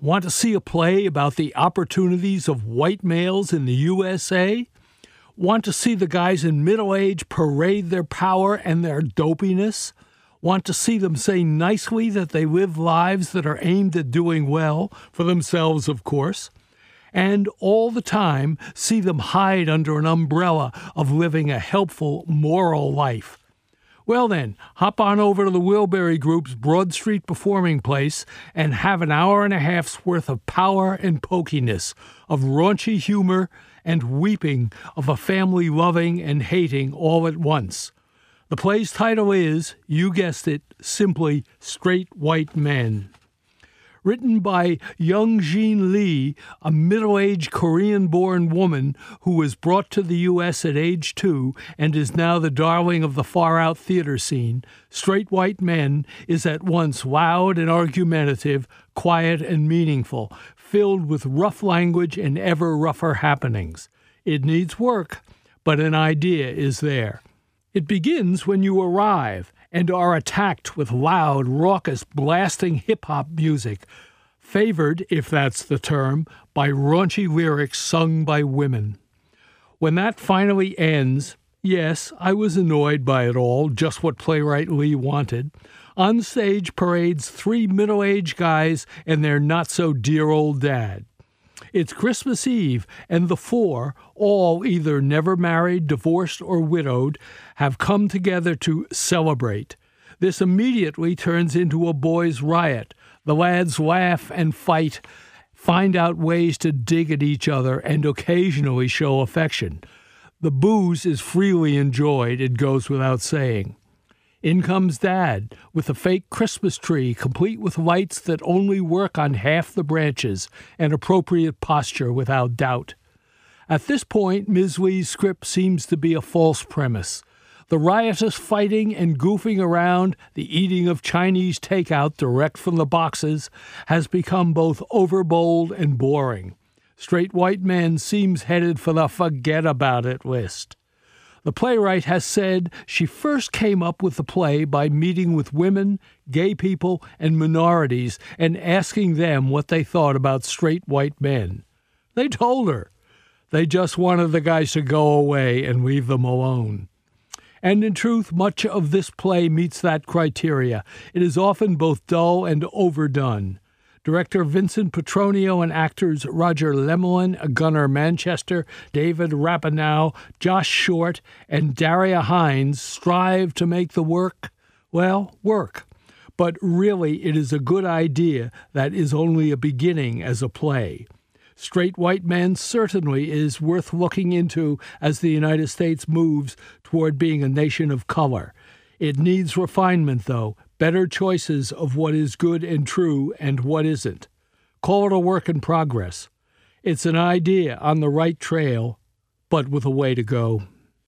Want to see a play about the opportunities of white males in the USA? Want to see the guys in middle age parade their power and their dopiness? Want to see them say nicely that they live lives that are aimed at doing well, for themselves, of course? And all the time see them hide under an umbrella of living a helpful, moral life. Well then, hop on over to the Wilbury Group's Broad Street Performing Place and have an hour and a half's worth of power and pokiness, of raunchy humor and weeping of a family loving and hating all at once. The play's title is, you guessed it, simply Straight White Men. Written by Young-Jin Lee, a middle-aged Korean-born woman who was brought to the U.S. at age 2 and is now the darling of the far-out theater scene, Straight White Men is at once loud and argumentative, quiet and meaningful, filled with rough language and ever rougher happenings. It needs work, but an idea is there. It begins when you arrive and are attacked with loud, raucous, blasting hip-hop music, favored, if that's the term, by raunchy lyrics sung by women. When that finally ends, yes, I was annoyed by it all, just what playwright Lee wanted. On stage parades 3 middle-aged guys and their not-so-dear old dad. It's Christmas Eve, and the 4, all either never married, divorced, or widowed, have come together to celebrate. This immediately turns into a boys' riot. The lads laugh and fight, find out ways to dig at each other, and occasionally show affection. The booze is freely enjoyed, it goes without saying. In comes Dad, with a fake Christmas tree, complete with lights that only work on half the branches, and appropriate posture without doubt. At this point, Ms. Lee's script seems to be a false premise. The riotous fighting and goofing around, the eating of Chinese takeout direct from the boxes, has become both overbold and boring. Straight White Men seems headed for the forget-about-it list. The playwright has said she first came up with the play by meeting with women, gay people, and minorities and asking them what they thought about straight white men. They told her. They just wanted the guys to go away and leave them alone. And in truth, much of this play meets that criteria. It is often both dull and overdone. Director Vincent Petronio and actors Roger Lemelin, Gunnar Manchester, David Rapinoe, Josh Short, and Daria Hines strive to make the work, well, work. But really, it is a good idea that is only a beginning as a play. Straight White Men certainly is worth looking into as the United States moves toward being a nation of color. It needs refinement, though, better choices of what is good and true and what isn't. Call it a work in progress. It's an idea on the right trail, but with a way to go.